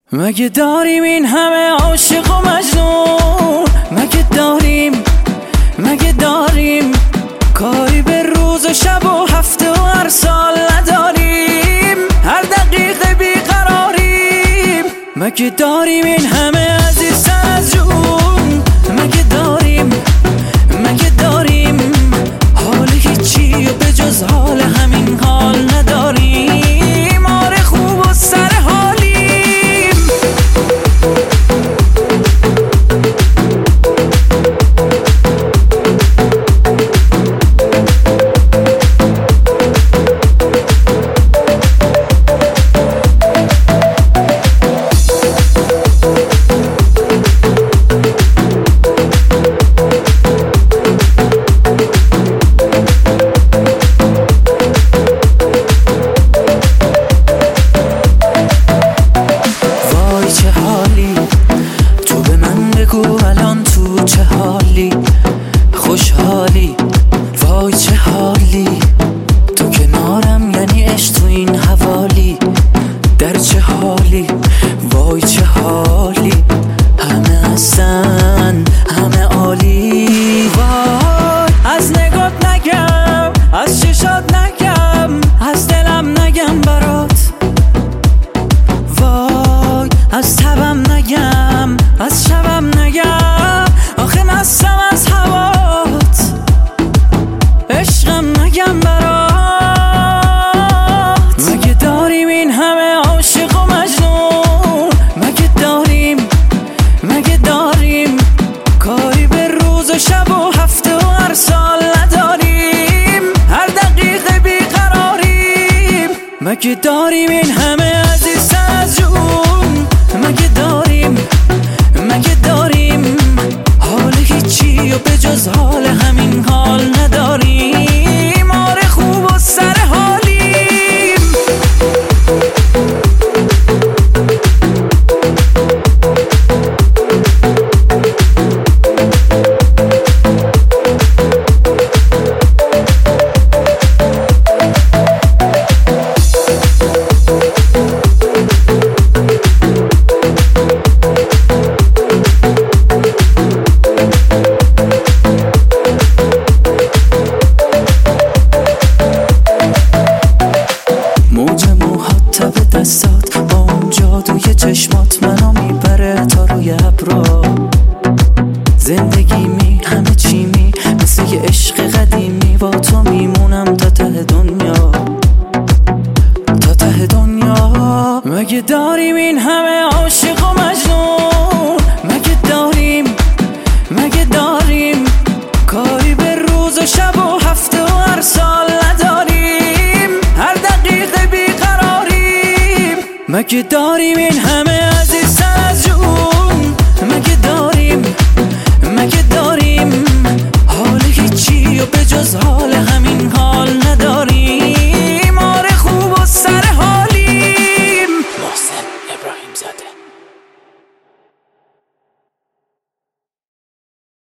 مگه داریم این همه عاشق و مجنون؟ مگه داریم کاری به روز و شب و هفته و هر سال نداریم؟ هر دقیقه بیقراریم. مگه داریم این همه عزیزتر از جون؟ مگه داریم حال هیچی و به جز حال همین حال نداریم؟ آره خوب و سر حالیم. خوشحالی وای چه حالی، تو کنارم یعنی عشق تو این حوالی. در چه حالی وای چه حالی، همه هستن همه عالی. وای از نگات نگم، از چشات نگم، از دلم نگم برات. وای از تبم نگم، از شبم نگم، آخه مستم از هوات. عشقم نگم برات. مگه داریم این همه عاشق و مجنون؟ مگه داریم کاری به روز و شب و هفته و هر سال نداریم؟ هر دقیقه بیقراریم. مگه داریم این همه عزیزتر از جون؟ مگه داریم حال هیچی و به جز حال همین حال نداریم؟ آره خوب و سر حالیم. دستات با اون جادوی چشمات منو میبره تا روی ابرا. زندگی همه چی مثل یه عشق قدیمی، با تو میمونم تا ته دنیا، تا ته دنیا. مگه داریم این همه عاشق و مجنون؟ مگه داریم کاری به روز و شب و هفته و هر سال نداریم؟ هر دقیقه بیقراریم. مگه داریم این همه